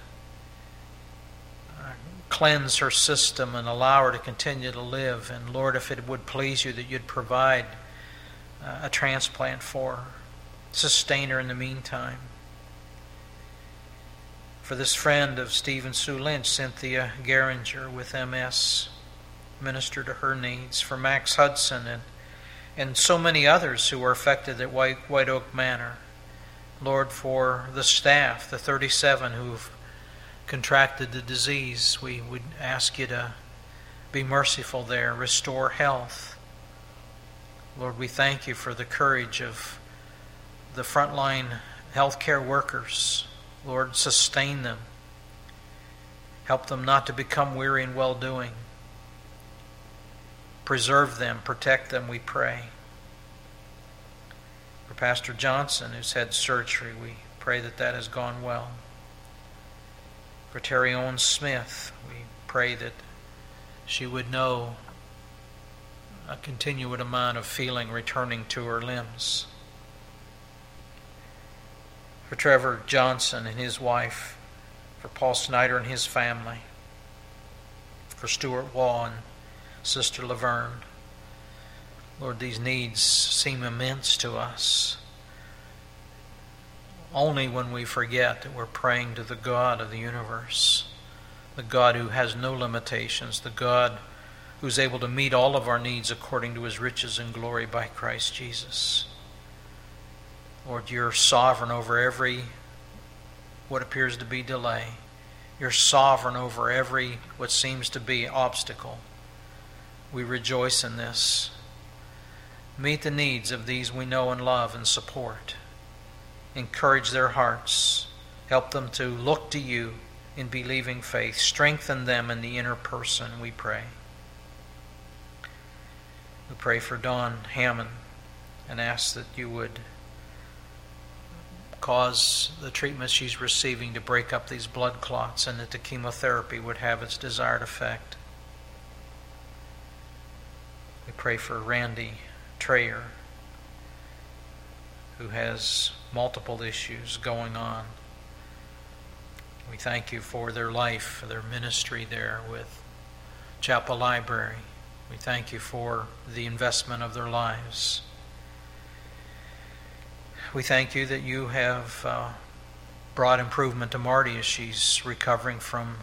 cleanse her system and allow her to continue to live. And Lord, if it would please you, that you'd provide a transplant for her, sustain her in the meantime. For this friend of Stephen Sue Lynch, Cynthia Geringer with MS, minister to her needs. For Max Hudson and so many others who were affected at White Oak Manor. Lord, for the staff, the 37 who've contracted the disease, we would ask you to be merciful there, restore health. Lord, we thank you for the courage of the frontline healthcare workers. Lord, sustain them. Help them not to become weary in well-doing. Preserve them, protect them, we pray. For Pastor Johnson, who's had surgery, we pray that that has gone well. For Terry Owens Smith, we pray that she would know a continued amount of feeling returning to her limbs. For Trevor Johnson and his wife, for Paul Snyder and his family, for Stuart Waugh and Sister Laverne. Lord, these needs seem immense to us. Only when we forget that we're praying to the God of the universe, the God who has no limitations, the God who's able to meet all of our needs according to his riches and glory by Christ Jesus. Lord, you're sovereign over every what appears to be delay. You're sovereign over every what seems to be obstacle. We rejoice in this. Meet the needs of these we know and love and support. Encourage their hearts. Help them to look to you in believing faith. Strengthen them in the inner person, we pray. We pray for Dawn Hammond and ask that you would cause the treatment she's receiving to break up these blood clots, and that the chemotherapy would have its desired effect. We pray for Randy Trayer, who has multiple issues going on. We thank you for their life, for their ministry there with Chapel Library. We thank you for the investment of their lives. We thank you that you have brought improvement to Marty as she's recovering from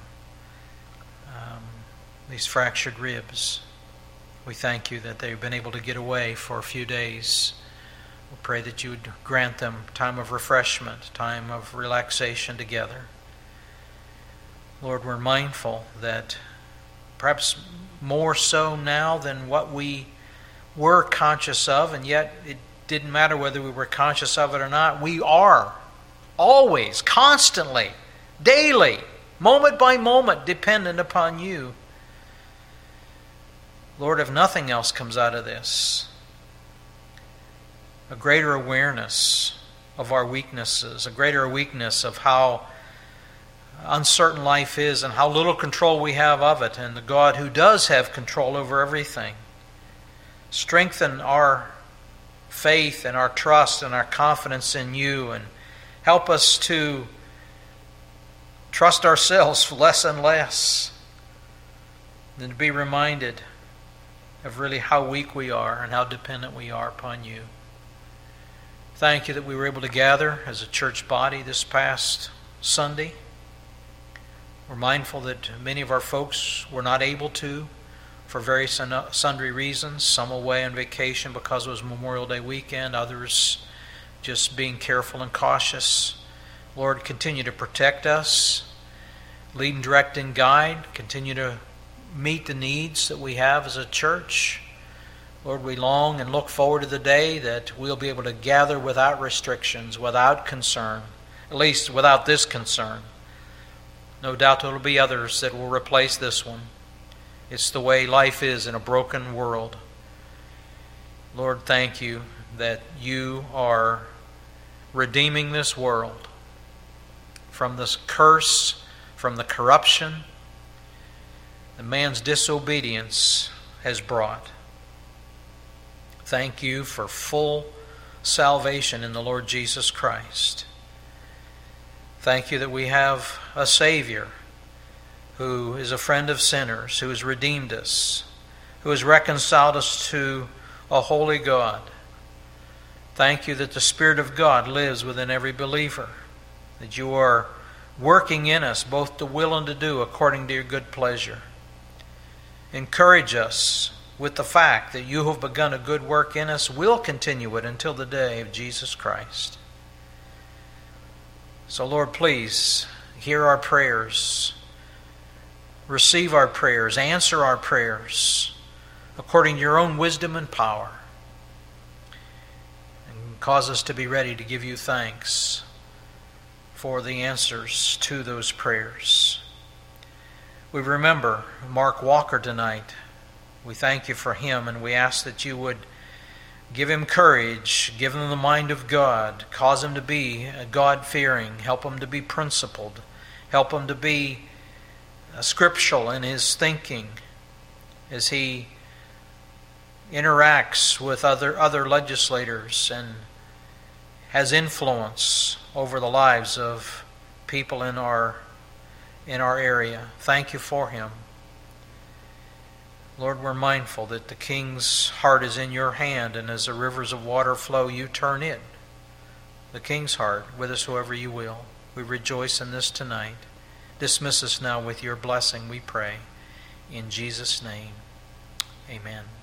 these fractured ribs. We thank you that they've been able to get away for a few days. We pray that you would grant them time of refreshment, time of relaxation together. Lord, we're mindful that perhaps more so now than what we were conscious of, and yet it didn't matter whether we were conscious of it or not. We are always, constantly, daily, moment by moment, dependent upon you. Lord, if nothing else comes out of this, a greater awareness of our weaknesses, a greater awareness of how uncertain life is and how little control we have of it, and the God who does have control over everything. Strengthen our faith and our trust and our confidence in you, and help us to trust ourselves less and less, and to be reminded of really how weak we are and how dependent we are upon you. Thank you that we were able to gather as a church body this past Sunday. We're mindful that many of our folks were not able to for various sundry reasons. Some away on vacation because it was Memorial Day weekend, others just being careful and cautious. Lord, continue to protect us, lead and direct and guide, continue to meet the needs that we have as a church. Lord, we long and look forward to the day that we'll be able to gather without restrictions, without concern, at least without this concern. No doubt there will be others that will replace this one. It's the way life is in a broken world. Lord, thank you that you are redeeming this world from this curse, from the corruption that man's disobedience has brought. Thank you for full salvation in the Lord Jesus Christ. Thank you that we have a Savior who is a friend of sinners, who has redeemed us, who has reconciled us to a holy God. Thank you that the Spirit of God lives within every believer, that you are working in us both to will and to do according to your good pleasure. Encourage us with the fact that you have begun a good work in us, will continue it until the day of Jesus Christ. So Lord, please hear our prayers, receive our prayers, answer our prayers according to your own wisdom and power, and cause us to be ready to give you thanks for the answers to those prayers. We remember Mark Walker tonight. We thank you for him, and we ask that you would give him courage, give him the mind of God, cause him to be God-fearing, help him to be principled, help him to be scriptural in his thinking as he interacts with other legislators and has influence over the lives of people in our area. Thank you for him. Lord, we're mindful that the king's heart is in your hand, and as the rivers of water flow, you turn it, the king's heart, whithersoever you will. We rejoice in this tonight. Dismiss us now with your blessing, we pray. In Jesus' name, amen.